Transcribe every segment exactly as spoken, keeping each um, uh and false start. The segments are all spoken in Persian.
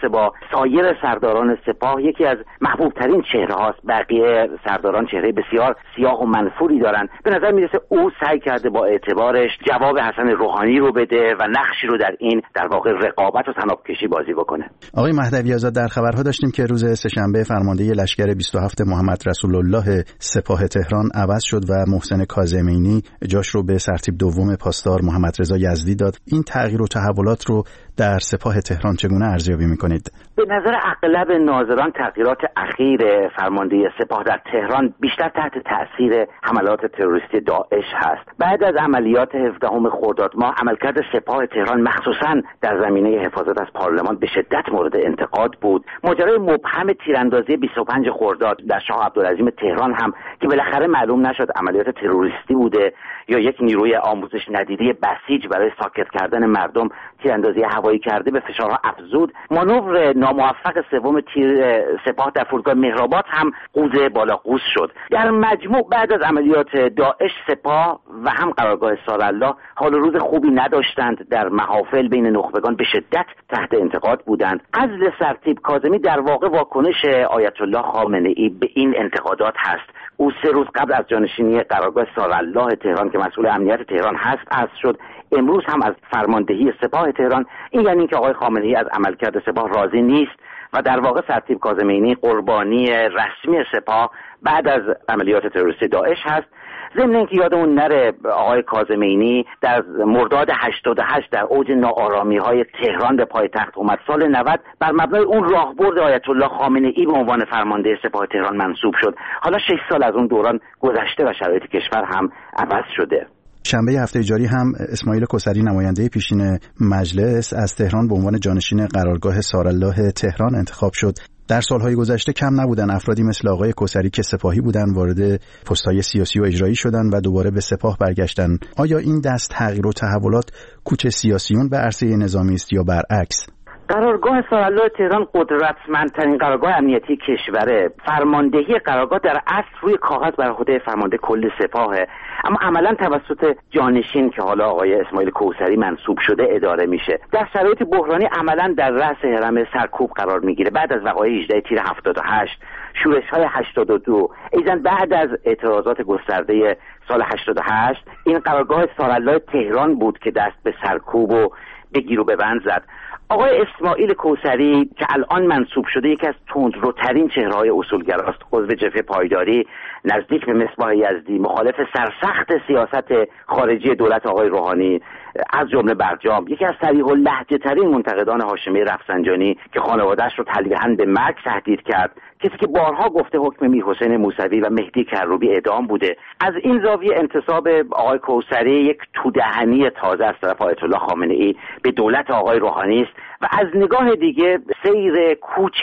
مقایسه با سایر سرداران سپاه یکی از محبوب ترین چهره هاست. بقیه سرداران چهره بسیار سیاه و منفوری دارن. به نظر میرسه او سعی کرده با اعتبارش جواب حسن روحانی رو بده و نقشی رو در این در واقع رقابت و طناب‌کشی بازی بکنه. آقای مهدوی آزاد، در خبرها داشتیم که روز سه‌شنبه فرمانده لشکر بیست و هفت محمد رسول الله سپاه تهران عوض شد و محسن کاظمینی جاش رو به سرتیپ دوم پاسدار محمد رضا یزدی داد. این تغییر و تحولات رو در سپاه تهران چگونه ارزیابی می‌کنید؟ به نظر اغلب ناظران تغییرات اخیر فرمانده سپاه در تهران بیشتر تحت تأثیر حملات تروریستی داعش هست. بعد از عملیات هفدهم خرداد ماه عملکرد سپاه تهران مخصوصاً در زمینه حفاظت از پارلمان به شدت مورد انتقاد بود. ماجرای مبهم تیراندازی بیست و پنج خرداد در شاه عبدالعظیم تهران هم که بالاخره معلوم نشد عملیات تروریستی بوده یا یک نیروی آموزش ندیده بسیج برای ساکت کردن مردم تیراندازی هوایی کرده به فشارها افزود. مانور ناموفق سوم تیر سپاه در فرودگاه مهرآباد هم قوز بالا قوس شد. در مجموع بعد از عملیات داعش سپاه و هم قرارگاه سارالله حال و روز خوبی نداشتند. در محافل بین نخبگان به شدت تحت انتقاد بودند. عزل سرتیپ کاظمی در واقع واکنش آیت الله خامنه ای به این انتقادات هست. او سه روز قبل از جانشینی قرارگاه سارالله تهران که مسئول امنیت تهران هست عزل شد. امروز هم از فرماندهی سپاه تهران. این یعنی اینکه آقای خامنه ای از عملکرد سپاه راضی نیست و در واقع سرتیپ کاظمینی قربانی رسمی سپاه بعد از عملیات تروریستی داعش هست. ضمن اینکه یادمون نره آقای کاظمینی در مرداد هشتاد و هشت در اوج ناآرامی‌های تهران به پایتخت اومد. سال نود بر مبنای اون راهبرد آیت الله خامنه ای به عنوان فرمانده سپاه تهران منصوب شد. حالا شش سال از اون دوران گذشته و شرایط کشور هم عوض شده. شنبه هفته جاری هم اسماعیل کوثری نماینده پیشین مجلس از تهران به عنوان جانشین قرارگاه سارالله تهران انتخاب شد. در سالهای گذشته کم نبودن افرادی مثل آقای کوثری که سپاهی بودن وارد پست‌های سیاسی و اجرایی شدن و دوباره به سپاه برگشتن. آیا این دست تغییر و تحولات کوچ سیاسیون به عرصه نظامی است یا برعکس؟ قرارگاه سارالله تهران قدرتمندترین قرارگاه امنیتی کشوره. فرماندهی قرارگاه در اصل روی کاغذ بر عهده فرمانده کل سپاهه، اما عملا توسط جانشین که حالا آقای اسماعیل کوثری منصوب شده اداره میشه. در شرایط بحرانی عملا در رأس هرم سرکوب قرار میگیره. بعد از وقایع هجده تیر هفتاد و هشت، شورش‌های هشتاد و دو، ایضاً بعد از اعتراضات گسترده سال هشتاد و هشت، این قرارگاه سارالله تهران بود که دست به سرکوب و بگیر و ببند زد. آقای اسماعیل کوثری که الان منصوب شده یکی از تندروترین چهره‌های اصولگراست، عضو جبهه پایداری، نزدیک به مصباح یزدی، مخالف سرسخت سیاست خارجی دولت آقای روحانی از جمله برجام، یکی از صریح اللهجه ترین منتقدان هاشمی رفسنجانی که خانواده‌اش رو تلویحاً به مرگ تهدید کرد، کسی که بارها گفته حکم میرحسین موسوی و مهدی کروبی اعدام بوده. از این زاویه انتصاب آقای کوثری یک تودهنی تازه از طرف آیت الله خامنه ای به دولت آقای روحانی است و از نگاه دیگه سیر کوچ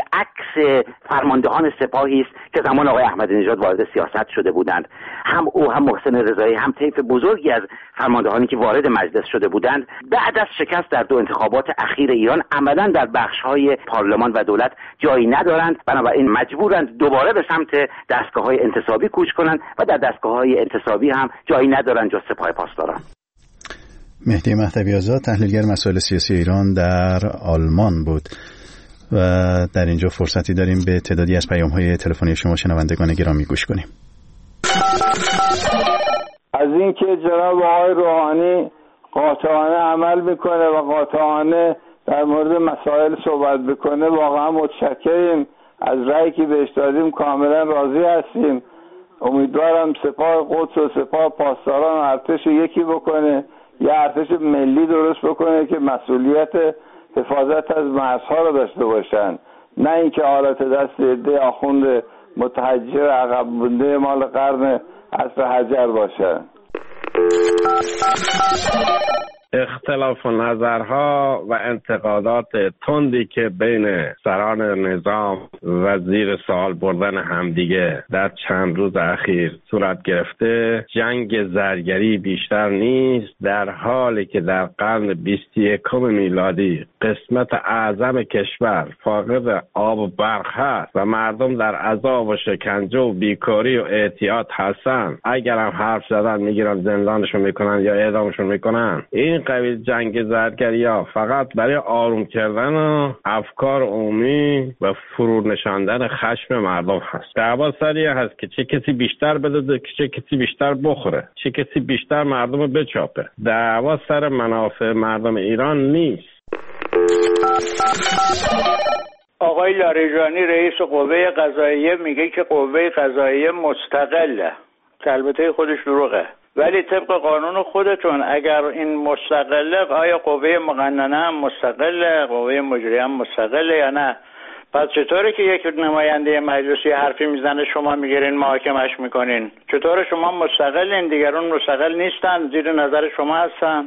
بالعکس فرماندهان سپاهی است که زمان آقای احمدی نژاد وارد سیاست شده بودند. هم او هم محسن رضایی هم طیف بزرگی از فرماندهانی که وارد مجلس شده بودند بعد از شکست در دو انتخابات اخیر ایران عملاً در بخش‌های پارلمان و دولت جایی ندارند، بنابراین مجبورند دوباره به سمت دستگاه‌های انتصابی کوچ کنند و در دستگاه‌های انتصابی هم جایی ندارند جز سپاه پاسداران. مهدی مهدوی آزاد، تحلیلگر مسائل سیاسی ایران در آلمان بود و در اینجا فرصتی داریم به تعدادی از پیام‌های تلفنی شما شنوندگان گرامی گوش کنیم. از اینکه جناب آقای روحانی قاطعانه عمل میکنه و قاطعانه در مورد مسائل صحبت بکنه واقعا متشکریم. از رأیی که بهش دادیم کاملا راضی هستیم. امیدوارم سپاه قدس و سپاه پاسداران و ارتش یکی بکنه، یه ارتش ملی درست بکنه که مسئولیت حفاظت از مرزها رو داشته باشن، نه اینکه آلت دست عده آخوند متحجر عقب مونده مال قرن عصر حجر باشن. اختلاف نظرها و انتقادات تندی که بین سران نظام و زیر سوال بردن همدیگه در چند روز اخیر صورت گرفته جنگ زرگری بیشتر نیست، در حالی که در قرن بیست و یکم میلادی قسمت اعظم کشور فاقد آب و برق هست و مردم در عذاب و شکنجه و بیکاری و اعتیاد هستن. اگر هم حرف زدن میگیرن زندانشون میکنن یا اعدامشون میکنن. این این قبیل جنگ زرگری ها فقط برای آروم کردن و افکار عمومی و فرو نشاندن خشم مردم هست. دعوا سری هست که چه کسی بیشتر بده، چه کسی بیشتر بخوره، چه کسی بیشتر مردم رو بچاپه. دعوا سر منافع مردم ایران نیست. آقای لاریجانی رئیس قوه قضاییه میگه که قوه قضاییه مستقله، که البته خودش دروغه، ولی طبق قانون خودتون اگر این مستقله، آیا قوه مقننه هم مستقله، قوه مجریه هم مستقله یا نه؟ پس چطوره که یک نماینده مجلسی حرفی میزنه شما میگیرین محاکمش میکنین؟ چطور شما مستقلین دیگران مستقل نیستن، زیر نظر شما هستن؟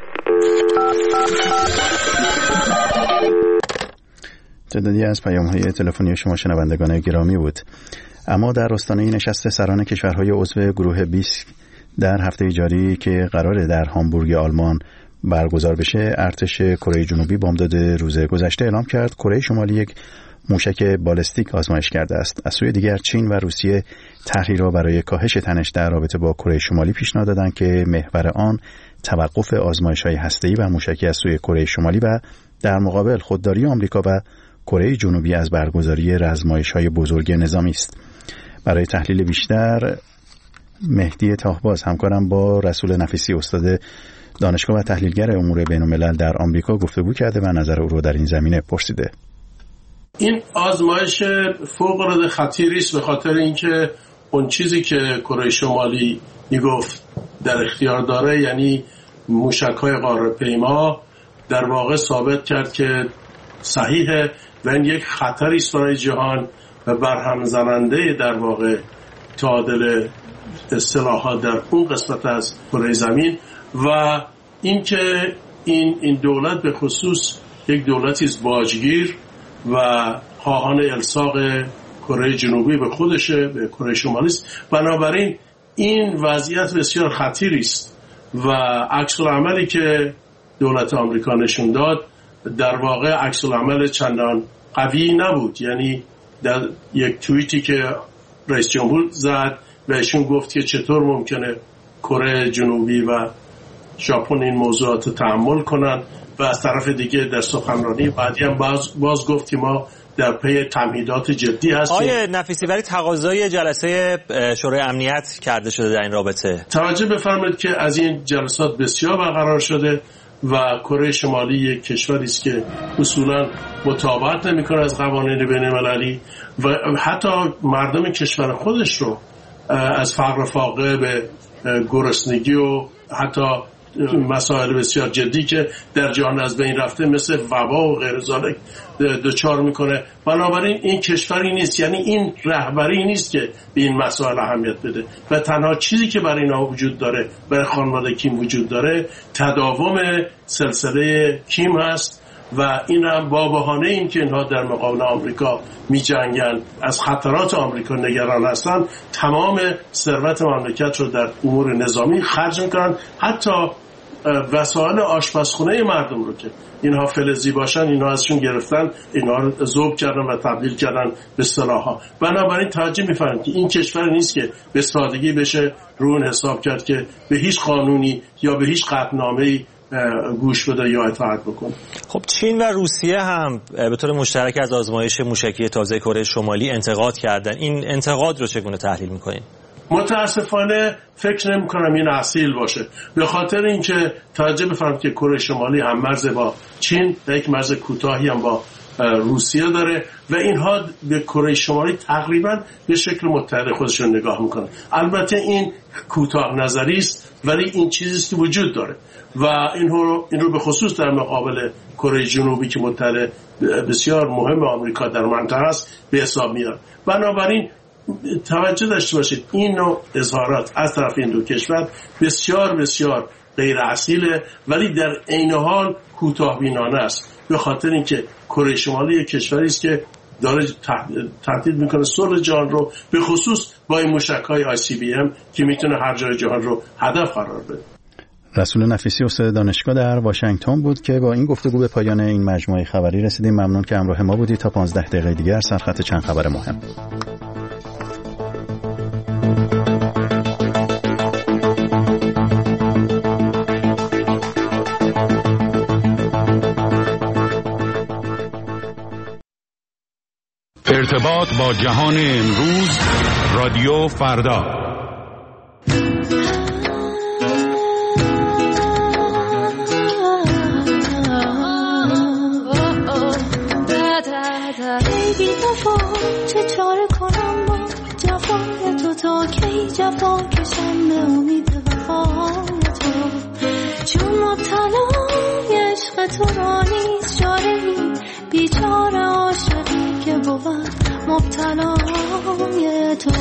تعدادی از پیام‌های تلفنی شما شنوندگان گرامی بود. اما در آستانه نشست سران کشورهای عضو گروه بیست در هفته جاری که قراره در هامبورگ آلمان برگزار بشه، ارتش کره جنوبی بامداد روز گذشته اعلام کرد کره شمالی یک موشک بالستیک آزمایش کرده است. از سوی دیگر چین و روسیه طرحی را برای کاهش تنش در رابطه با کره شمالی پیشنهاد دادند که محور آن توقف آزمایش‌های هسته‌ای و موشکی از سوی کره شمالی و در مقابل خودداری آمریکا و کره جنوبی از برگزاری آزمایش‌های بزرگ نظامی است. برای تحلیل بیشتر مهدی تاهباز همکارم با رسول نفیسی استاد دانشگاه و تحلیلگر امور بین‌الملل در آمریکا گفتگو کرده و نظر او رو در این زمینه پرسیده. این آزمایش فوق‌العاده خطیری است به خاطر اینکه اون چیزی که کره شمالی میگفت در اختیار داره، یعنی موشک‌های قاره‌پیما، در واقع ثابت کرد که صحیحه و این یک خطری است برای جهان و برهم زننده در واقع تعادل اصطلاحات در اون قسمت از کره زمین و اینکه این این دولت به خصوص یک دولتی است باجگیر و خواهان الصاق کره جنوبی به خودشه، به کره شمالی است. بنابراین این وضعیت بسیار خطیری است و عکس العملی که دولت آمریکا نشون داد در واقع عکس العمل چندان قوی نبود. یعنی در یک توییتی که رئیس جمهور زد و ایشون گفت که چطور ممکنه کره جنوبی و ژاپن این موضوعات تحمل کنن و از طرف دیگه در سخنرانی بعدی هم باز, باز گفت که ما در پی تمهیدات جدی هستیم. آقای نفیسی، ولی تقاضای جلسه شورای امنیت کرده شده در این رابطه. توجه بفرمایید که از این جلسات بسیار برقرار شده و کره شمالی یک کشوری است که اصولا مطابقت نمی‌کنه از قوانین بین‌المللی و حتی مردم کشور خودش رو از فقر فاقه به گرسنگی و حتی مسائل بسیار جدی که در جهان از بین رفته مثل وبا و غیر ذالک دچار میکنه. بنابراین این کشوری نیست، یعنی این رهبری نیست که به این مسائل اهمیت بده و تنها چیزی که برای اینا وجود داره، برای خانواده کیم وجود داره، تداوم سلسله کیم هست و این هم با بهانه این که اینها در مقابل آمریکا می جنگن، از خطرات آمریکا نگران هستن، تمام ثروت مملکت رو در امور نظامی خرج میکنن، حتی وسایل آشپزخونه مردم رو که اینها فلزی باشن اینها ازشون گرفتن، اینها رو ذوب کردن و تبدیل کردن به سلاح‌ها. بنابراین توجه می‌فرمایید که این کشور نیست که به سادگی بشه رون حساب کرد که به هیچ قانونی یا به هیچ قطعنامه‌ای گوش بده یا اطاعت بکنه. خب چین و روسیه هم به طور مشترک از آزمایش موشکی تازه کره شمالی انتقاد کردن. این انتقاد رو چگونه تحلیل می‌کنین؟ متاسفانه فکر نمی کنم این اصیل باشه، به خاطر اینکه توجه بفرمایید که کره شمالی هم مرز با چین و یک مرز کوتاهی هم با روسیه داره و اینها به کره شمالی تقریبا به شکل متحد خودشون نگاه میکنن. البته این کوتاه نظری است ولی این چیزی است که وجود داره و این رو این رو به خصوص در مقابل کره جنوبی که متحد بسیار مهم آمریکا در منطقه است به حساب میاد. بنابراین توجه داشته باشید این نوع اظهارات از طرف این دو کشور بسیار بسیار غیر اصیله ولی در عین حال کوتاه بینانه است، به خاطر اینکه کره شمالی یک کشوری است که داره تهدید میکنه صلح جهان رو، به خصوص با این موشک‌های آی سی بی ام که میتونه هر جای جهان رو هدف قرار بده. رسول نفیسی استاد دانشگاه در واشنگتن بود که با این گفتگو به پایان این مجموعه خبری رسیدیم. ممنون که همراه ما بودید. تا پانزده دقیقه دیگر سرخط چند خبر مهم. ارتباط با جهان امروز، رادیو فردا. بی وفا چه چاره کنم با جفای تو، تا کی جفا کشم به امید وفای تو، چون مبتلای عشق تو را نیست چاره‌ای، بیچاره عاشقی که بود مبتلای تو.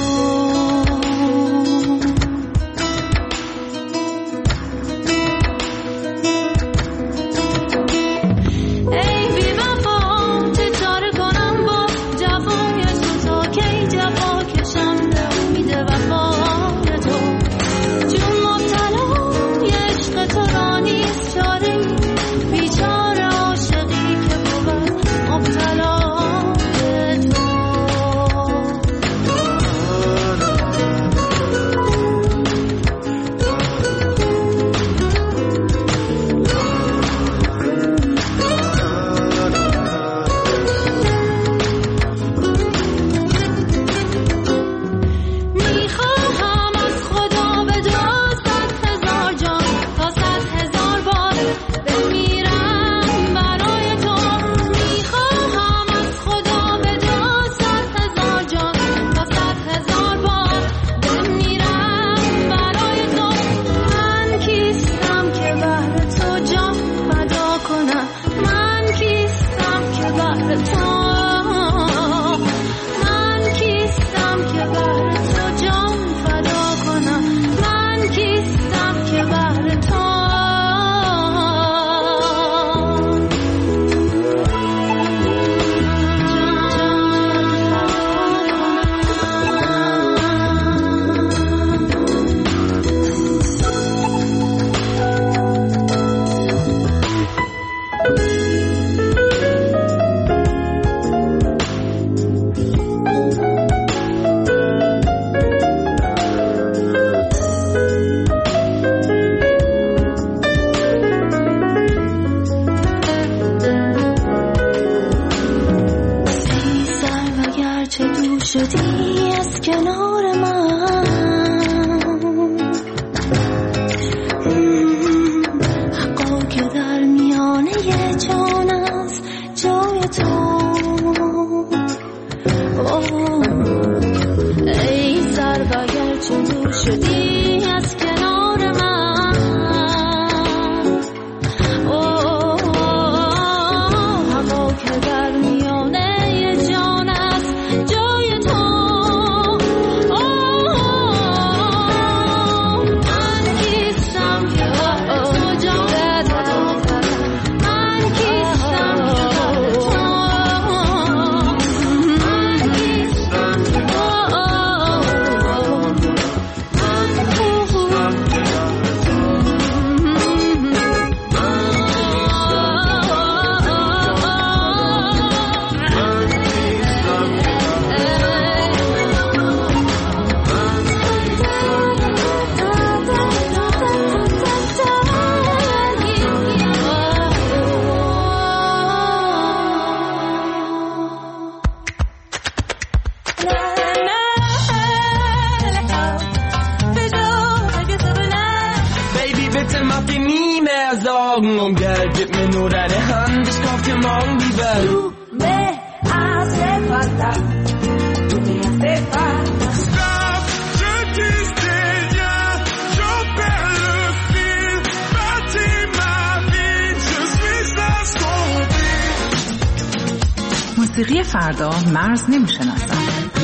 موسیقی فردا مرز نمی‌شناسد.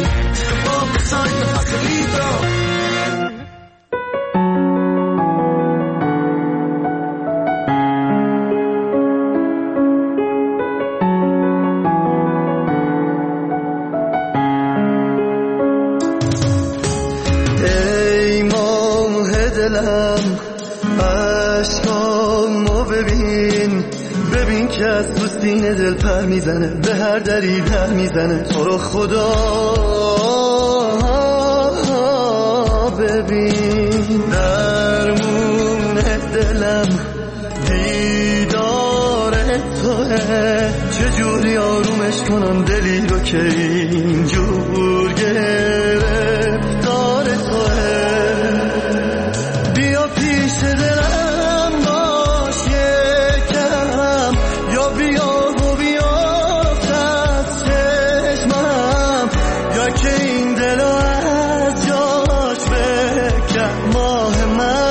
ای ماه دلم عشقامو ببین، ببین که از تو سینه دل پر میزنه، به هر دری در میزنه. تو رو خدا ببین، درمون دلم دیدار توه، چجوری آرومش کنن دلی رو که اینجور گرفتار توه. بیا پیش دلم باش یکم، یا بیا و بیافت از چشمم، یا که این دل رو از جاش بکن ماه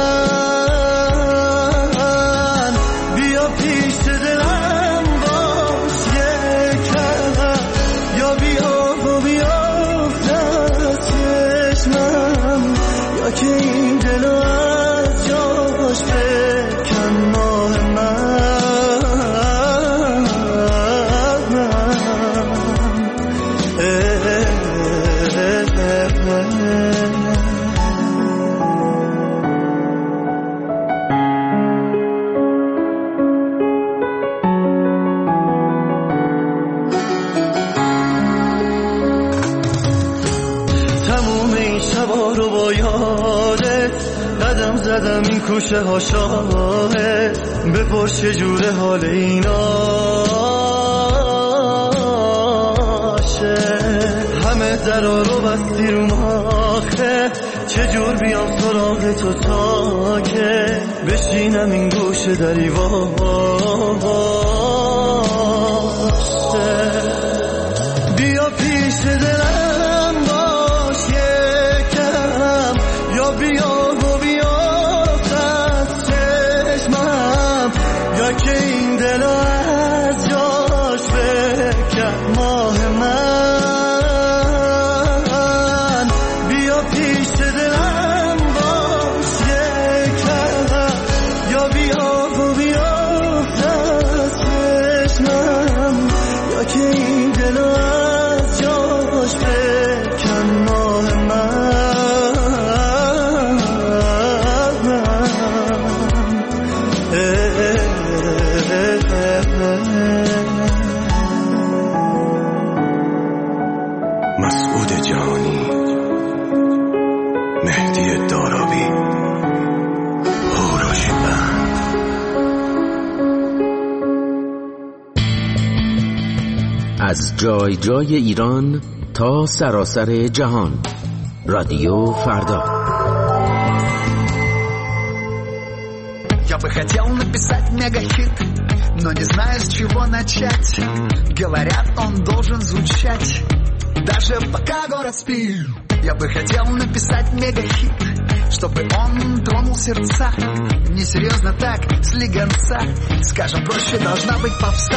من. بیا پیش دلم باش یکم، یا بیا و بیافت از چشمم، یا که این دل رو از جاش بکن ماه من. تموم این شبا رو با یادت قدم زدم این کوچه ها شاهد، بپرس چجوره حال ایناشه. همه درا رو بستی رو ماخه، چجور بیام سراغ تو تا که بشینم این گوشه در ایواشه. بیا پیش دلم باش یکم، یا بیا و بیافت از چشمم، یا که این دل رو از جاش بکن ماه من. بیا پیش دلم باش یکم، یا بیا و بیافت از چشمم، یا که این دل رو از جاش بکن ماه من. مسعود جهانی، مهدی دارابی، هوروش بند. از جای جای ایران تا سراسر جهان، رادیو فردا. Я бы хотел написать мегахит, но не знаю, с чего начать. Говорят, он должен звучать, даже пока город спит. Я бы хотел написать мегахит, чтобы он тронул сердца. Несерьезно так, слегонца, скажем проще, должна быть попса.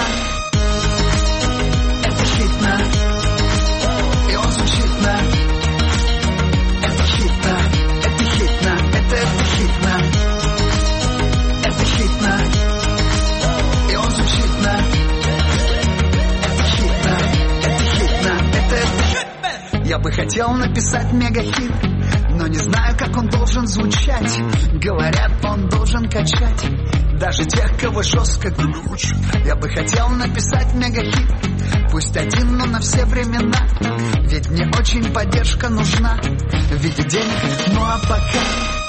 Это хитно, и он звучит на. Это хитно, это хитно, это, это хитно. Это хитно, и он звучит на. Это хитно, это хитно, это, это хитно. Я бы хотел написать мегахит, но не знаю, как он должен звучать. Говорят, он должен качать даже тех, кого жестко глючат. Я бы хотел написать мегахит, пусть один, но на все времена. Ведь мне очень поддержка нужна в виде денег, ну а пока.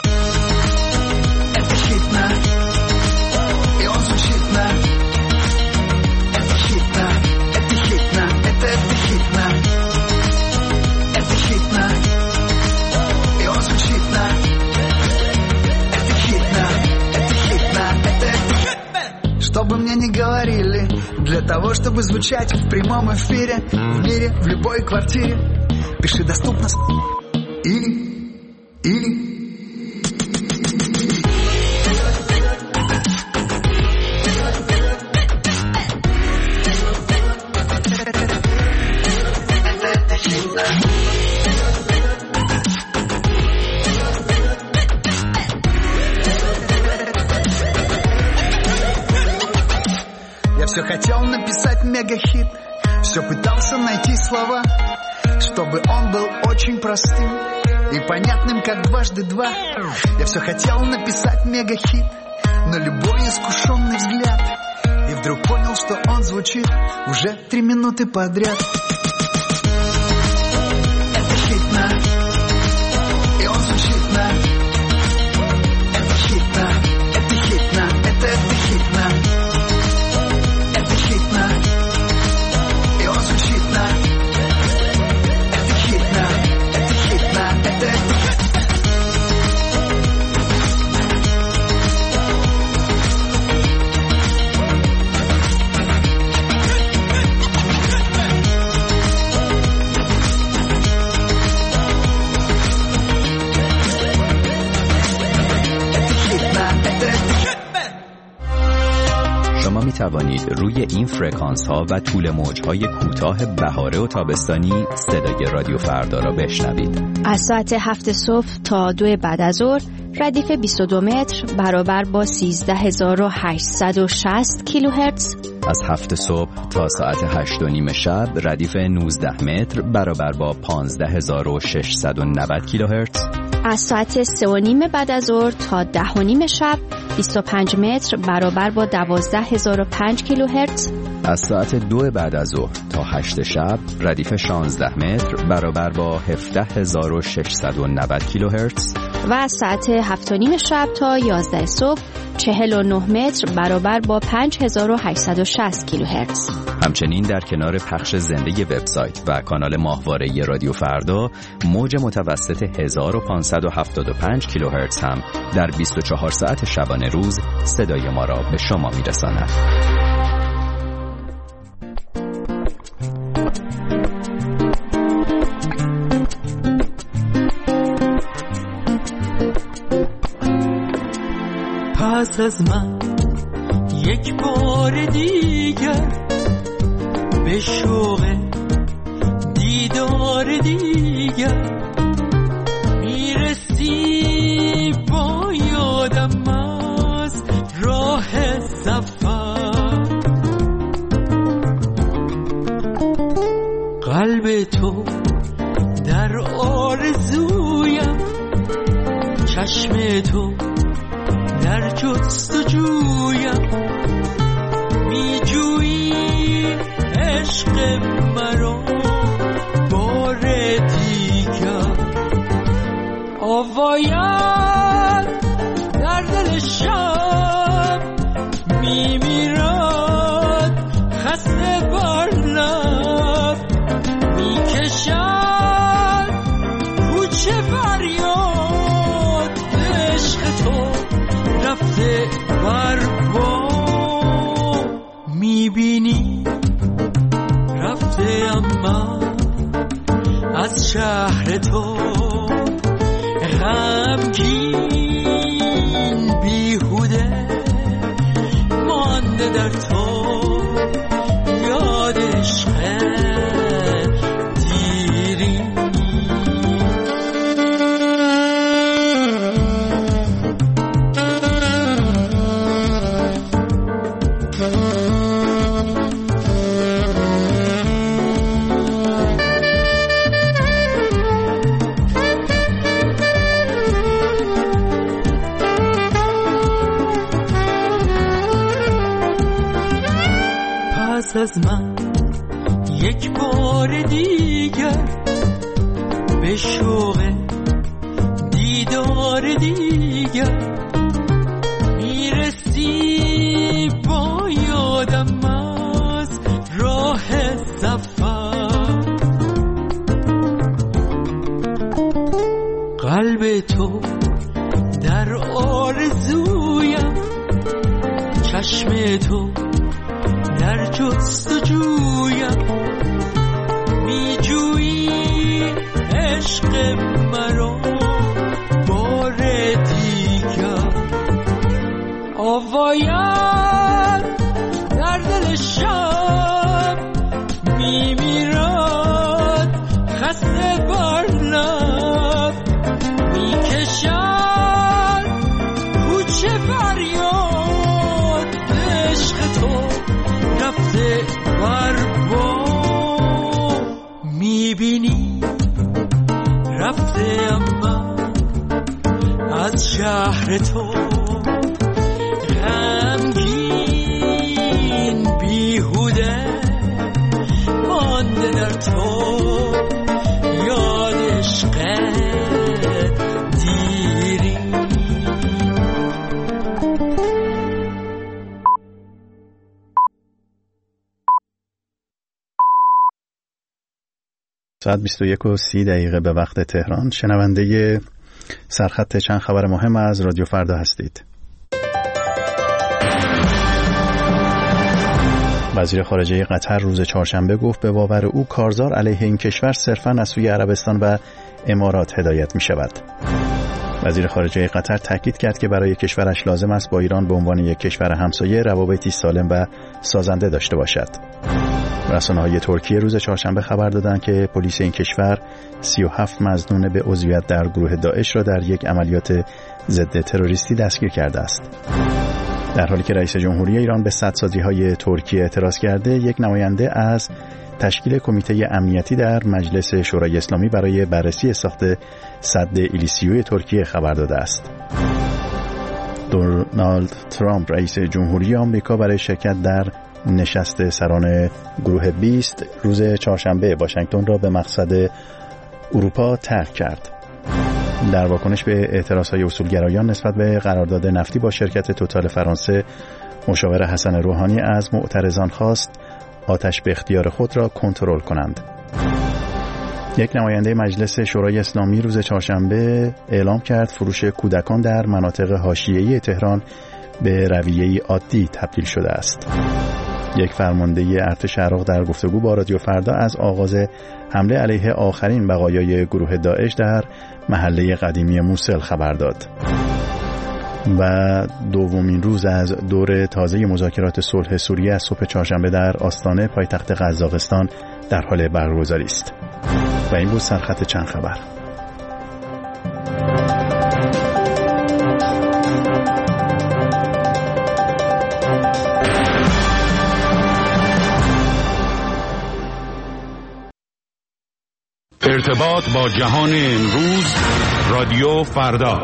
Это хитно, и он звучит на. Это хитно, это хитно, это, это хитно. Это хитно, и он звучит на. Это хитно, это хитно, это, это хитно. Что бы мне ни говорили, для того, чтобы звучать в прямом эфире, в мире, в любой квартире, пиши доступно или, или. Все хотел написать мегахит, все пытался найти слова, чтобы он был очень простым и понятным, как дважды два. Я все хотел написать мегахит, но любой искушенный взгляд, и вдруг понял, что он звучит уже три минуты подряд. Это хитно, и он звучит на. Это хитно, это хитно, это, это хитно. Это хитно, и он звучит توانید روی این فرکانس ها و طول موج های کوتاه بهاره و تابستانی صدای رادیو فردا را بشنوید. از ساعت هفت صبح تا دو بعد از ظهر ردیف بیست و دو متر برابر با سیزده هزار و هشتصد و شصت کیلوهرتز. از هفت صبح تا ساعت هشت و نیم شب ردیف نوزده متر برابر با پانزده هزار و ششصد و نود کیلوهرتز. از ساعت سه و نیم بعد از ظهر تا ده و نیم شب بیست و پنج متر برابر با دوازده هزار و پنج کیلوهرتز. از ساعت دو بعد از ظهر تا هشت شب ردیف شانزده متر برابر با هفده هزار و ششصد و نود کیلوهرتز. و از ساعت هفت و نیم شب تا یازده صبح چهل و نه متر برابر با پنج هزار و هشتصد و شصت کیلوهرتز. همچنین در کنار پخش زنده وبسایت و کانال ماهواره رادیو فردا، موج متوسط هزار و پانصد و هفتاد و پنج کیلوهرتز هم در بیست و چهار ساعت شبانه روز صدای ما را به شما میرساند. پس از من یک بار دیگر به شوق دیدار دیگر میرسی، با یادم از راه سفر. قلب تو در آرزویم، چشم تو در جستجویم، می جویی عشق مرا بار دیگر. آوایم در دل شب می میرد، خسته بر لب می کشد کوچه فریاد. عشق تو رفته بر با، میبینی رفته اما از شهر تو. غمگین بیهوده مانده در تو، یاد عشق دیری. از من یک بار دیگر به شوق دیدار دیگر میرسی، با یادم از راه سفر. قلب تو در آرزویم، چشم تو در جستجویم، می جویی عشق مرا بار دیگر. آوایم در دل شب می میرد، خسته بر لب می کشد کوچه فریاد. عشق تو رفته بر با، میبینی رفته اما از شهر تو. غمگین بیهوده مانده در تو، یاد عشق دیری. ساعت بیست و یک و سی دقیقه به وقت تهران. شنونده سرخط چند خبر مهم از رادیو فردا هستید. وزیر خارجه قطر روز چهارشنبه گفت به باور او کارزار علیه این کشور صرفاً از سوی عربستان و امارات هدایت می شود. وزیر خارجه قطر تاکید کرد که برای کشورش لازم است با ایران به عنوان یک کشور همسایه روابطی سالم و سازنده داشته باشد. رسانه‌های ترکیه روز چهارشنبه خبر دادند که پلیس این کشور سی و هفت مظنون به عضویت در گروه داعش را در یک عملیات ضد تروریستی دستگیر کرده است. در حالی که رئیس جمهوری ایران به سدسازی‌های ترکیه اعتراض کرده، یک نماینده از تشکیل کمیته امنیتی در مجلس شورای اسلامی برای بررسی ساخت سد ایلیسیوی ترکیه خبر داده است. دونالد ترامپ رئیس جمهوری آمریکا برای شرکت در نشست سران گروه بیست روز چهارشنبه واشنگتن را به مقصد اروپا ترک کرد. در واکنش به اعتراضهای اصولگرایان نسبت به قرارداد نفتی با شرکت توتال فرانسه، مشاور حسن روحانی از معترضان خواست آتش به اختیار خود را کنترل کنند. یک نماینده مجلس شورای اسلامی روز چهارشنبه اعلام کرد فروش کودکان در مناطق حاشیه‌ای تهران به رویه‌ای عادی تبدیل شده است. یک فرمانده ارتش عراق در گفتگو با رادیو فردا از آغاز حمله علیه آخرین بقایای گروه داعش در محله قدیمی موصل خبر داد. و دومین روز از دور تازه مذاکرات صلح سوریه از صبح چهارشنبه در آستانه پایتخت قزاقستان در حال برگزاری است. و این بود سرخط چند خبر. ارتباط با جهان امروز، رادیو فردا.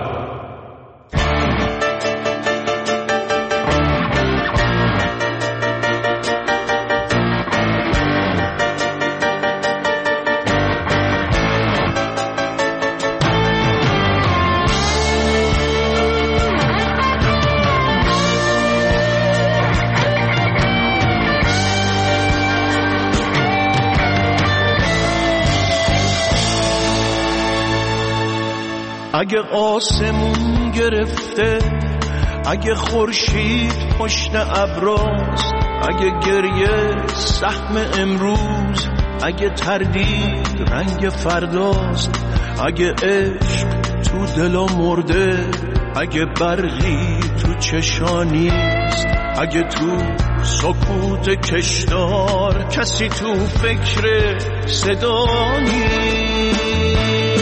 اگه آسمون گرفته، اگه خورشید پشت ابراست، اگه گریه سهم امروز، اگه تردید رنگ فرداست، اگه عشق تو دلا مرده، اگه برقی تو چشانیست، اگه تو سکوت کشدار کسی تو فکر صدا نیست.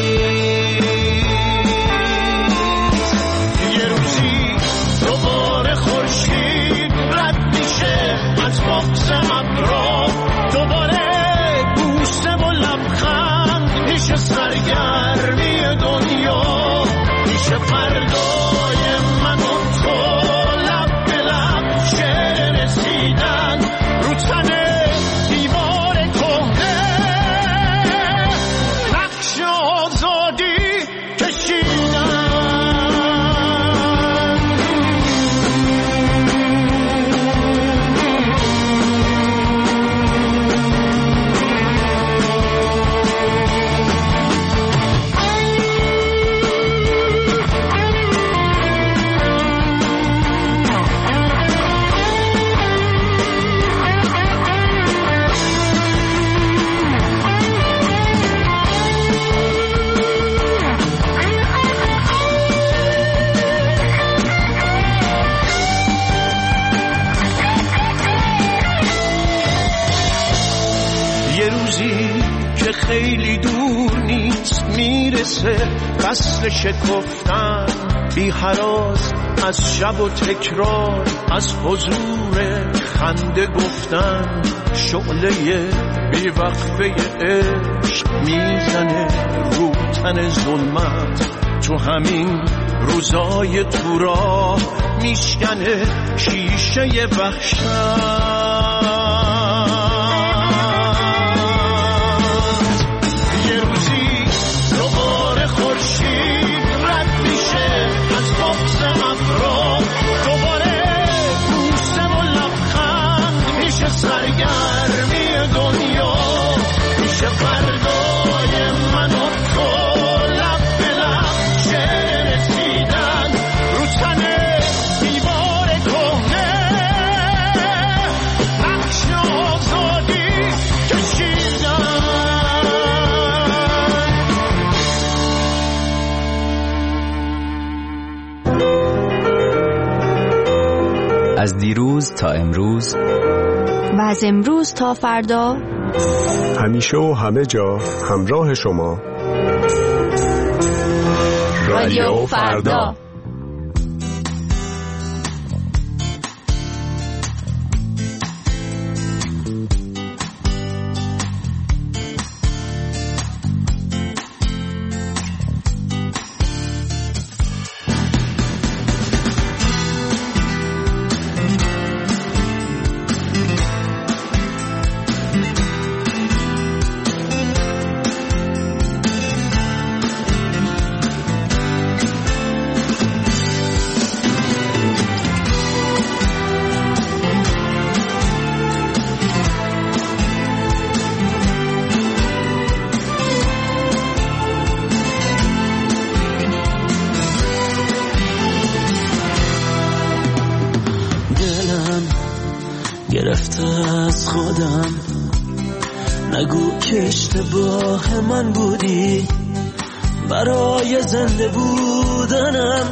بغض ابرا دوباره بوسه و لبخند میشه سرگرمی دنیا، میشه فردای من و تو لب به لب شعر رسیدن رو تن دیوار کهنه، نقش آزادی کشیدن. خیلی دور نیست میرسه فصل شکفتن، بی هراس از شب و تکرار، از حضور خنده گفتن، شعله بی وقفه عشق میزنه رو تن ظلمت، تو همین روزای تو راه میشکنه شیشه وحشت. سرگرمی دنیا میشه فردای من و تو لب به لب شعر رسیدن رو تن دیوار کهنه، از دیروز تا امروز و از امروز تا فردا، همیشه و همه جا همراه شما. رادیو فردا. گرفته از خودم، نگو که اشتباه من بودی، برای زنده بودنم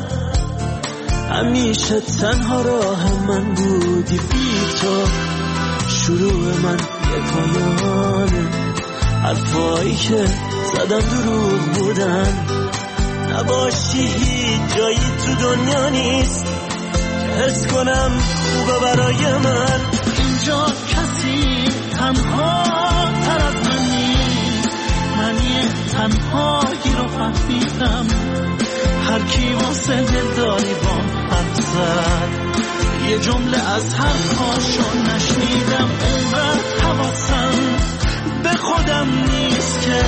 همیشه تنها راه من بودی. بی تو شروع من یه پایانه، حرفایی که زدم دروغ بودن. نباشی هیچ جایی تو دنیا نیست که حس کنم خوبه برای من. اینجا کسی تنها تر از من نیست، من یه تنهایی رو فهمیدم. هر کی واسه دلداری بام حرف زد، یه جمله از حرفاشو نشنیدم. انقدر حواسم به خودم نیست که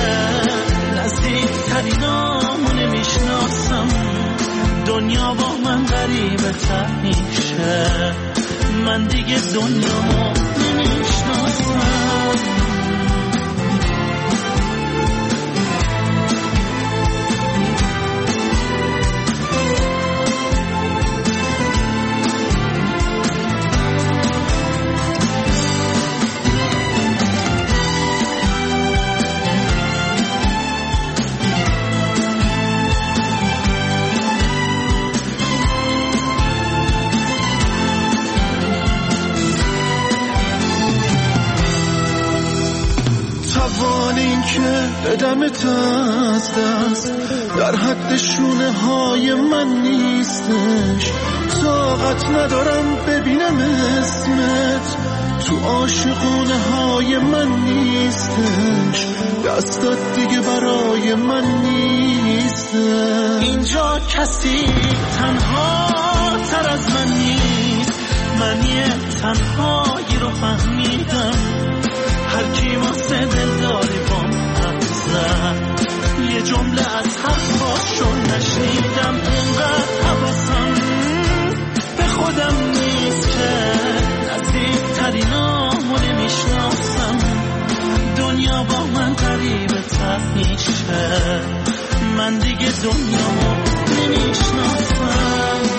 نزدیکترینامو نمیشناسم. دنیا با من غریبه تر میشه، من دیگه دنیامو نمیشناسم. بدمت از دست در حد شونه های من نیستش. طاقت ندارم ببینم اسمت تو عاشقونه های من نیستش. دستات دیگه برای من نیستش. اینجا کسی تنها تر از من نیست، من یه تنهایی رو فهمیدم. هر کی واسه دلداری بام یه جمله از حرفاشو نشنیدم. اینقدر حواسم به خودم نیست که نزدیکترینامو نمیشناسم. دنیا با من غریبه تر میشه، من دیگه دنیامو نمیشناسم.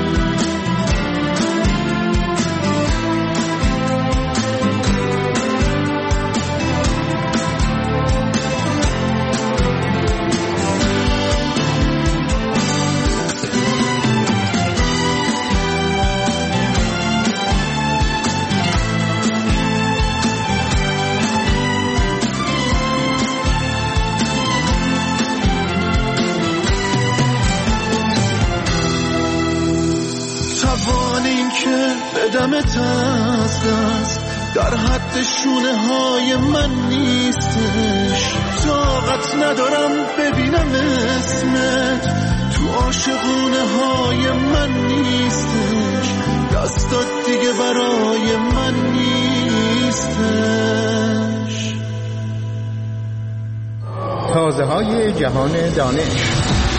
بدمت از دست در حد شونه های من نیستش. طاقت ندارم ببینم اسمت تو عاشقونه های من نیستش. دستات دیگه برای من نیستش. تازه های جهان دانش.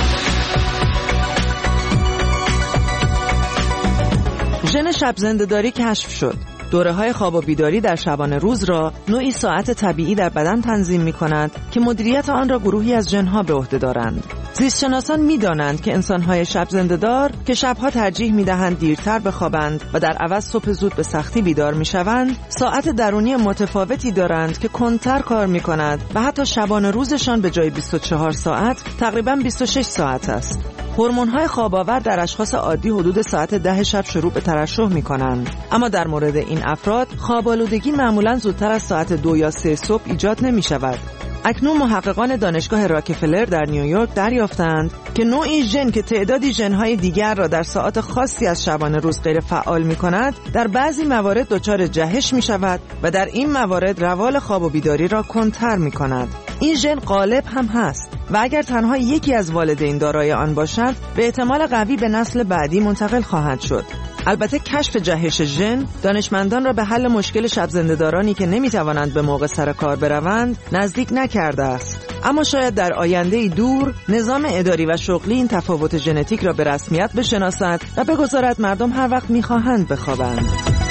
ژن شب زنده‌داری کشف شد. دوره‌های خواب و بیداری در شبانه روز را نوعی ساعت طبیعی در بدن تنظیم می‌کند که مدیریت آن را گروهی از ژن‌ها به عهده دارند. زیستشناسان می‌دانند که انسان‌های شب زنده‌دار که شب‌ها ترجیح می‌دهند دیرتر بخوابند و در عوض صبح زود به سختی بیدار می‌شوند، ساعت درونی متفاوتی دارند که کندتر کار می‌کند و حتی شبانه روزشان به جای بیست و چهار ساعت تقریباً بیست و شش ساعت است. هورمون‌های خواب‌آور در اشخاص عادی حدود ساعت ده شب شروع به ترشح می‌کنند، اما در مورد این افراد خواب‌آلودگی معمولاً زودتر از ساعت دو یا سه صبح ایجاد نمی‌شود. اکنون محققان دانشگاه راکفلر در نیویورک دریافتند که نوعی ژن که تعدادی ژن‌های دیگر را در ساعات خاصی از شبانه روز غیر فعال می‌کند، در بعضی موارد دچار جهش می‌شود و در این موارد روال خواب و بیداری را کندتر می‌کند. این ژن غالب هم هست و اگر تنها یکی از والدین دارای آن باشد، به احتمال قوی به نسل بعدی منتقل خواهد شد. البته کشف جهش ژن دانشمندان را به حل مشکل شب زنده‌دارانی که نمی‌توانند به موقع سر کار بروند نزدیک نکرده است. اما شاید در آینده دور نظام اداری و شغلی این تفاوت ژنتیک را به رسمیت بشناسد و بگذارد مردم هر وقت می‌خواهند بخوابند.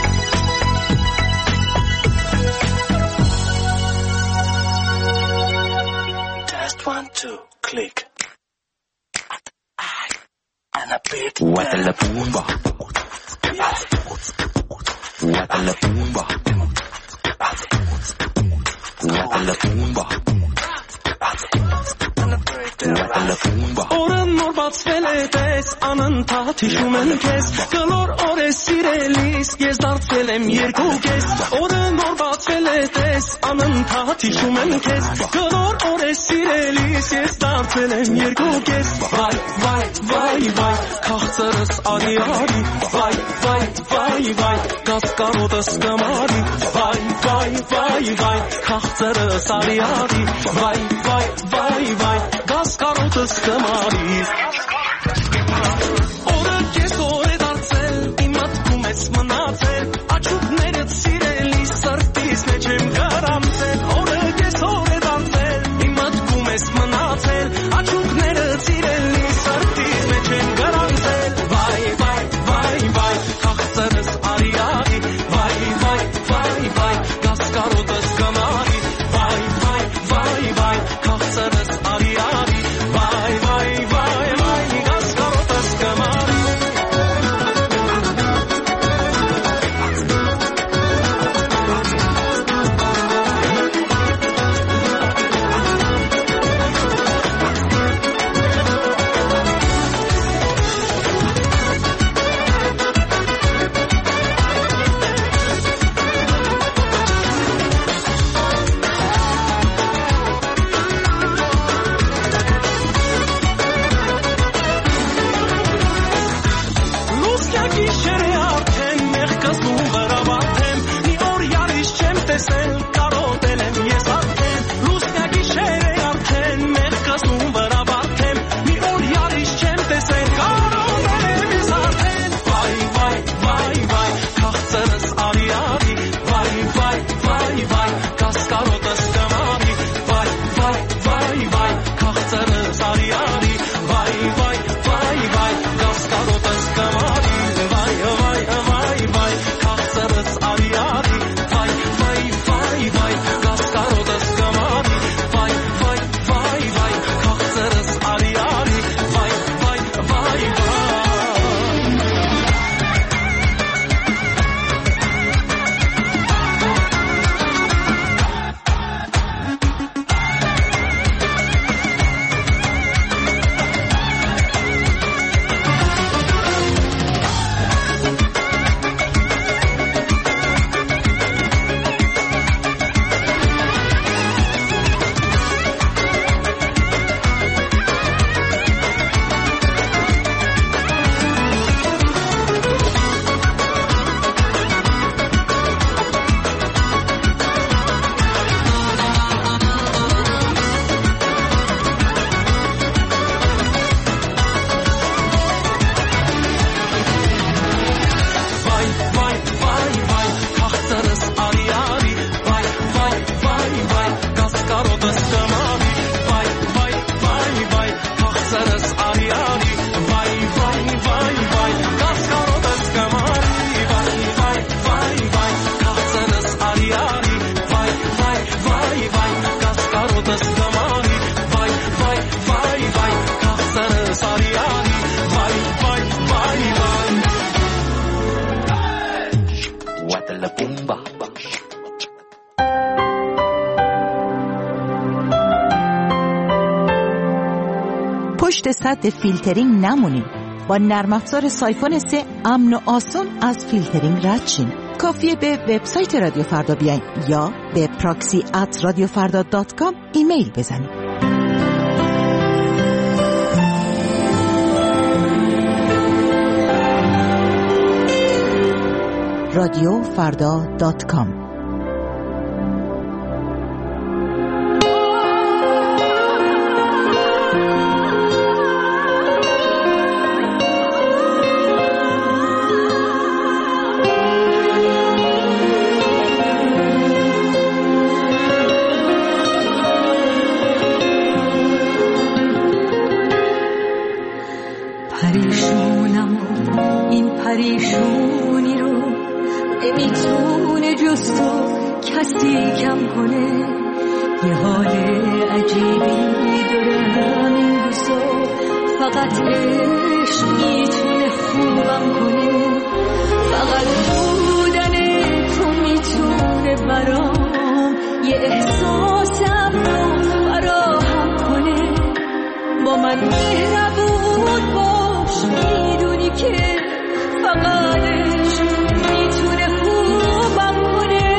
Click. And a bit. What a la boomba. What a la boomba. What a la boomba. Oren nor batsveletes anan tatişumen kes Galor ore sirelis gezdart velem yergo kes Oren nor batsveletes anan tatişumen kes Galor ore sirelis gezdart velem yergo kes Vay vay vay vay kahtarız ari ari Vay vay vay vay gaskarodas gamari Vay vay vay vay kahtarız ari ari Vay vay vay vay gaskarodas gamari Ora gesore darcel imat kumes manatel Açup neret sireli sartis necem garantel Ora gesore darcel imat kumes manatel Açup neret sireli sartis necem garantel Vay vay vay vay kahtarız ari ari Vay vay vay vay gaskarodas gamari Vay vay vay vay kahtarız ari ari Vay vay vay vay gaskarodas gamari پشت سد فیلترینگ نمونین. با نرم افزار سایفون سه امن و آسون از فیلترینگ رد شین. کافیه به وبسایت رادیو فردا بیاین یا به پراکسی ات رادیو فردا دات کام ایمیل بزنید. رادیو فردا دات کام. پریشونم این پریشونی رو نمیتونه جز تو کسی کم کنه. یه حال عجیبی دارم این روزا، فقط عشق میتونه خوبم کنه. فقط بودن تو میتونه برام یه احساسم رو فراهم کنه. با من مهربون باش، میدونی که فقط عشق میتونه خوبم کنه.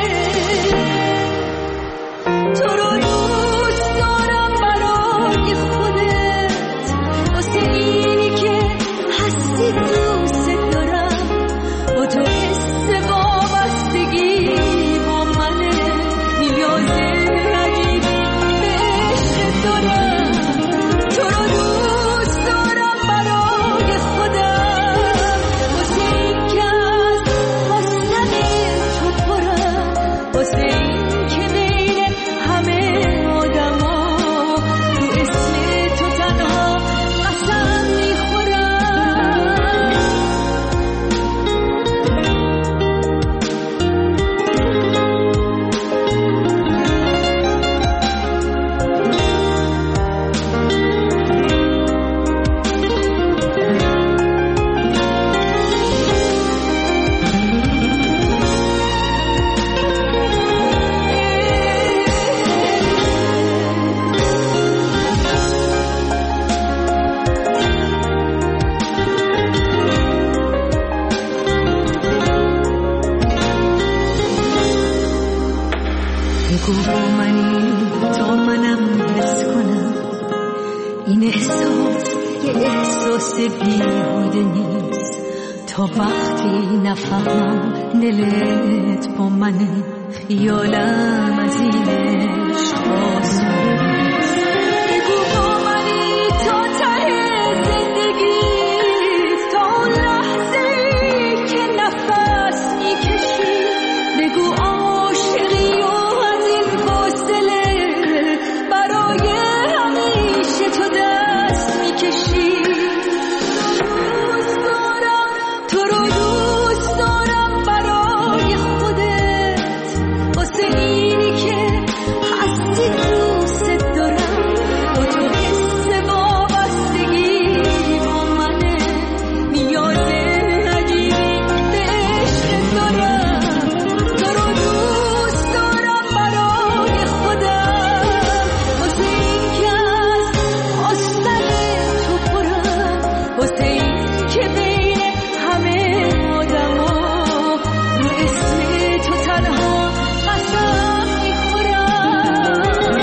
تو رو دوست دارم برای خودت، واسه اینی که هستی دوست دارم. با تو حس وابستگی با منه، نیاز عجیبی به عشق دارم. تو رو دوست دارم برای خودم، واسه این که از حسن تو پرم، واسه این که بین همه آدم ها رو اسم تو تنها قسم میخورم. بگو با منی تا منم حس کنم، این احساس یه احساس بیهوده نیست. تا وقتی نفهمم دلت با منی، خیالم از این عشق آسون نیست. بگو با منی تا ته زندگی، تا اون لحظه‌ای که نفس میکشی. بگو عاشقی و از این فاصله برای همیشه تو دست میکشی. تو رو دوست دارم برای خودت، واسه اینی که هستی دوست دارم. با تو حس وابستگی با منه، نیاز عجیبی به عشق دارم. تو رو دوست دارم برای خودم، واسه این که از حسن تو پرم، واسه این که بین همه آدم ها رو اسم تو تنها قسم میخورم.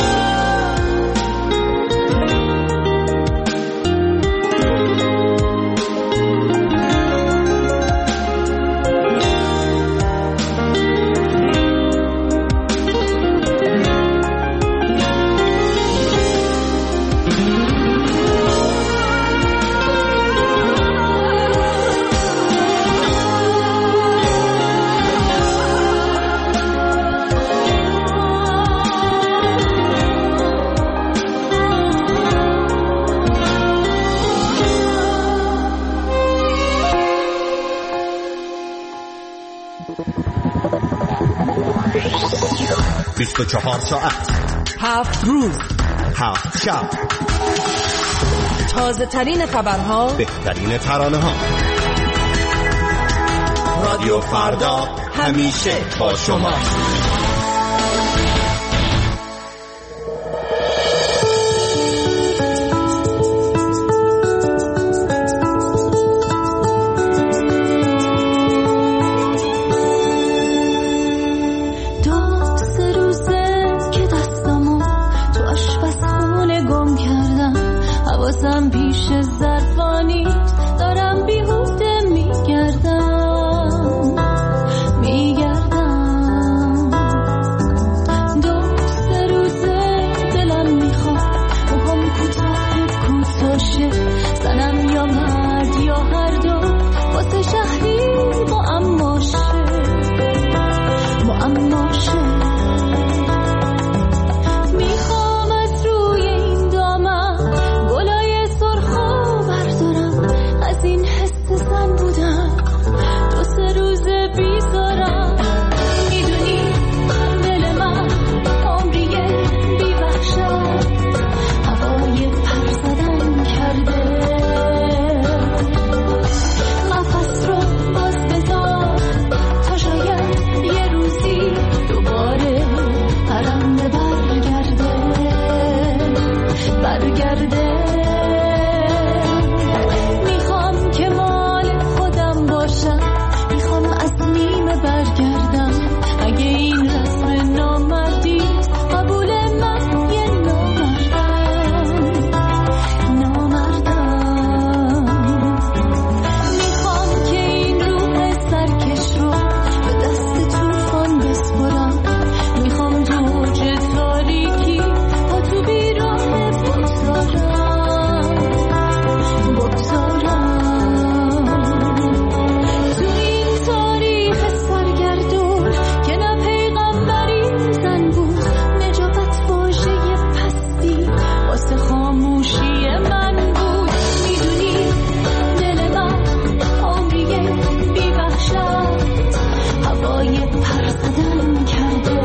بیست و چهار ساعت، هفت روز، هفت شب، تازه ترین خبرها، بهترین ترانه ها. رادیو فردا همیشه با شما. حواسم پیش ظرفانی دارم بیهوده میگردم میگردم دوست روزه دلم میخواد موهام کوتاه کوتاشه زنم یا مرد یا هر دو واسه شهری با اماشه با اماشه میخوام از روی این دامن گلای سرخو بردارم از این حس زن بودم دو سه روزه بیزارم میدونی دل من عمریه بی وحشت هوای پر زدن کرده قفس رو باز بذار تا شاید یه روزی دوباره پرنده برگرده برگرده میخوام که مال خودم باشم میخوام از نیمه برگردم اگه این رسم نامردی قبول من یه نامردم نامردم میخوام که این روح سرکش رو به دست طوفان بسپرم میخوام دوج تاریکی با تو بیراه بگذارم بگذارم تو این تاریخ سرگردون که نه پیغمبری زن بود نجابت واژه پستی واسه خاموشی من بود میدونی دل من عمریه بی وحشت هوای پر زدن کرده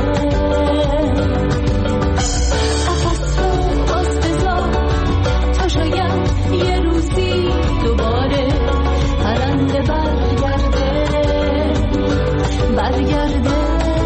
قفس رو باز بذار تا شاید یه روزی دوباره پرنده برگرده برگرده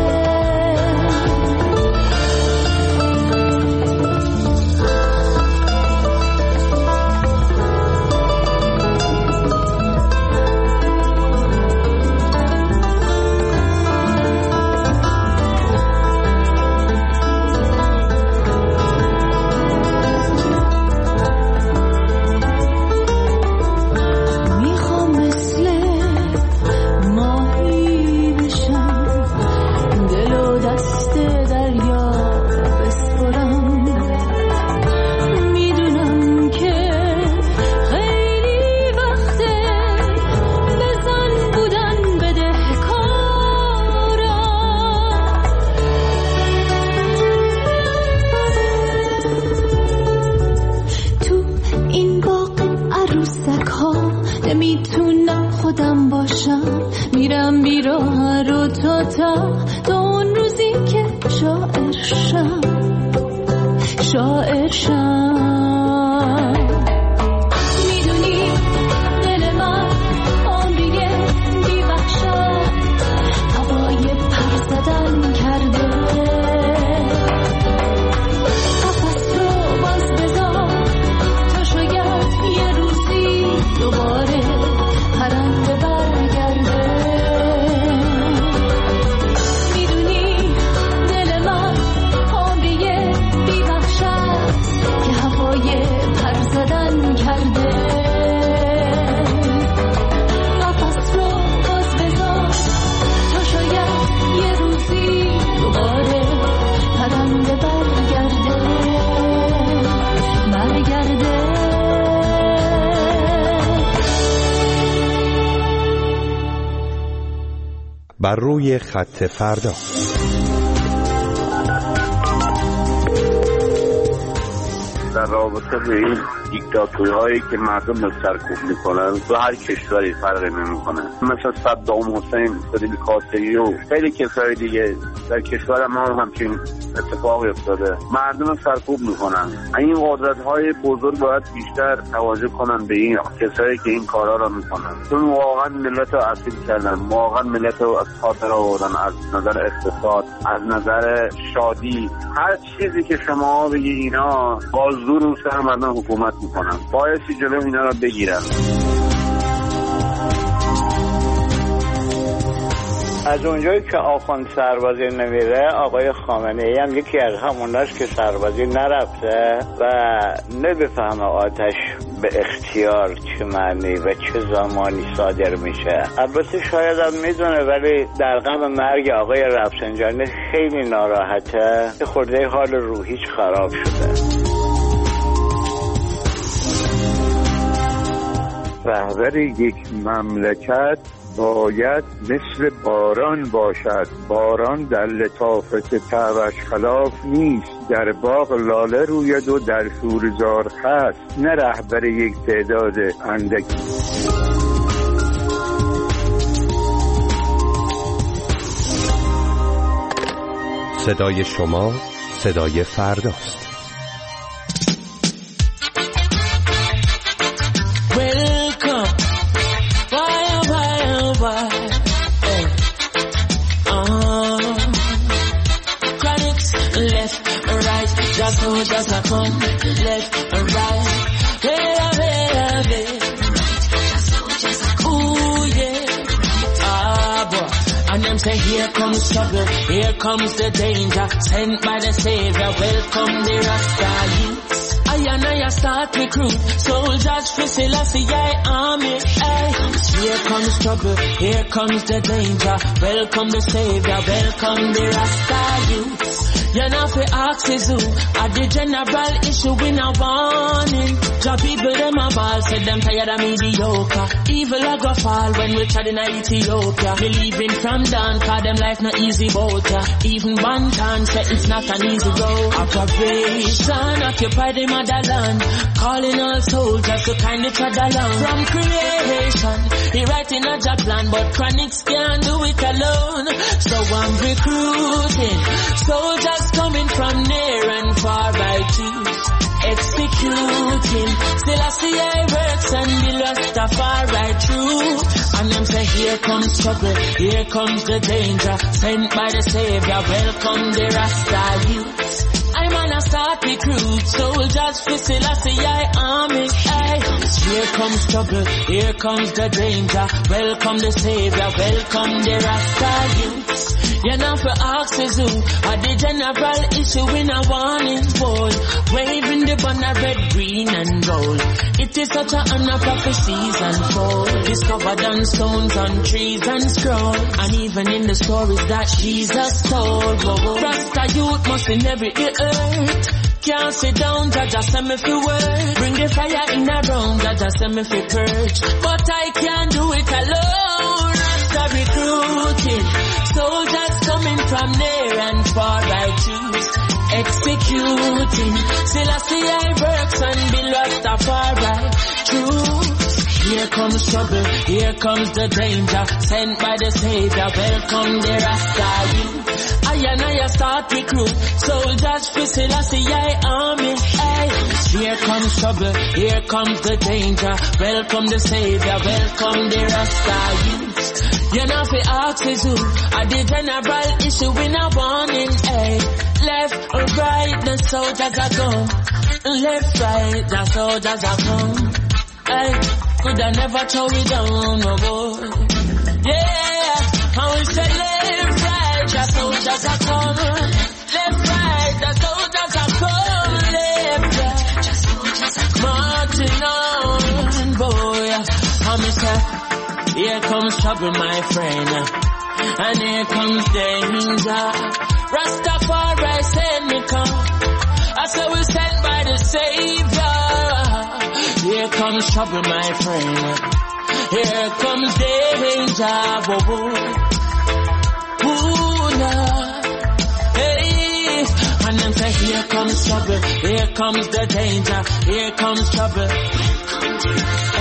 میخوام مثل ماهی بشم دل و دست دریا بسپرم میدونم که خیلی وقته بزن بودن بده کارم تو این باغ عروسک ها نمیتونم خودم باشم میرم بیراه رو تا تا تا اون روزی که شاعر شم شاعر شم میدونی دل من عمریه بی وحشت هوای پر زدن کرده قفس رو باز بذار تا شاید یه روزی دوباره پرنده برگرده میدونی دل من عمریه بی وحشت که هوای پر زدن کرده قفس رو باز بذار تا شاید یه روزی دوباره پرنده برگرده برگرده بر روی خط فردا. در رابطه به این دیکتاتورهایی که مردم رو سرکوب میکنن تو هر کشوری فرقی نمیکنه، مثل صدام حسین، صدیق کاسری و خیلی کسای دیگه در کشور ما هم همچین اتفاقی افتاده، مردم رو سرکوب میکنن. این قدرت های بزرگ باید بیشتر توجه کنن به این کسایی که این کارا رو میکنن، چون واقعا ملت رو اسیر کردن، واقعا ملت رو از خاطر آوردن، از نظر اقتصاد، از نظر شادی، هر چیزی که شما بگی اینا بازدور رو سر مردم حکومت میکنن. بایستی جلو اینا رو بگیرن. از اونجایی که آخوند سربازی نمیره، آقای خامنه ای هم یکی از هموناست که سربازی نرفته و نمیفهمه آتش به اختیار چه معنی و چه زمانی صادر میشه. البته شاید هم میدونه، ولی در غم مرگ آقای رفسنجانی خیلی ناراحته، خورده حال روحیش خراب شده. رهبر یک مملکت باید مثل باران باشد. باران در لطافت طبعش خلاف نیست. در باغ لاله روید و در شورزار خست، نه رهبر یک تعداد اندکی. صدای شما صدای فرداست. Just hold, just a come, left and right. Hey, hey, hey, just hold, just a come. Ooh, yeah. Ah, boy. And them say, here comes trouble, here comes the danger. Sent by the Savior, welcome the Rasta youths. I and I start recruit soldiers for Selassie army. Hey. Here comes trouble, here comes the danger. Welcome the Savior, welcome the Rasta youths. You know fi ask is who at the general issue we no warning. Job people them a ball, said them tired of mediocre. Evil a go fall when we tried in Ethiopia. Believing from down, cause them life not easy boat. Even one time say it's not an easy road. Operation occupy the motherland, calling all soldiers to kind of trod along. From creation, he writing a job plan, but Chronics can't do it alone. So I'm recruiting soldiers coming from near and far by choose, executing Selassie I works and the Rastafari true. And them say here comes trouble, here comes the danger. Sent by the Savior, welcome the Rasta youths. I'm on a start recruit soldiers for Selassie I army. Aye. Here comes trouble, here comes the danger. Welcome the Savior, welcome the Rasta youths. You know for axes who are the general issue in a warning boy. Waving the banner red, green and gold. It is such an honor prophecies unfold. Discovered on stones, on trees and scroll. And even in the stories that Jesus told. Rasta youth must in every earth. Can't sit down, Jaja send me for work. Bring the fire in a round, Jaja send me for purge. But I can't do it alone. Rasta recruiting soldiers coming from near and far I choose, executing Selassie I works and be Rastafari true. Here comes trouble, here comes the danger. Sent by the Savior, welcome the Rasta youth. I and I start recruit soldiers for Selassie I army. Hey. Here comes trouble, here comes the danger. Welcome the Savior, welcome the Rasta youth. You know fi ask is who at the general issue we no warning. Hey. Left or right, the soldiers are gone. Left, right, the soldiers are gone. Hey. Could I never throw it down, no boy. Yeah, I will say left, right, the soldiers are coming. Left, right, the soldiers are coming. Left, right, the soldiers are coming. Marching on, boy. I'm say, here comes trouble, my friend. And here comes danger. Rastafari send me come. I say we sent by the Savior. Here comes trouble, my friend. Here comes danger. Whoa, whoa. Ooh, Lord. Hey. And then say, here comes trouble. Here comes the danger. Here comes trouble.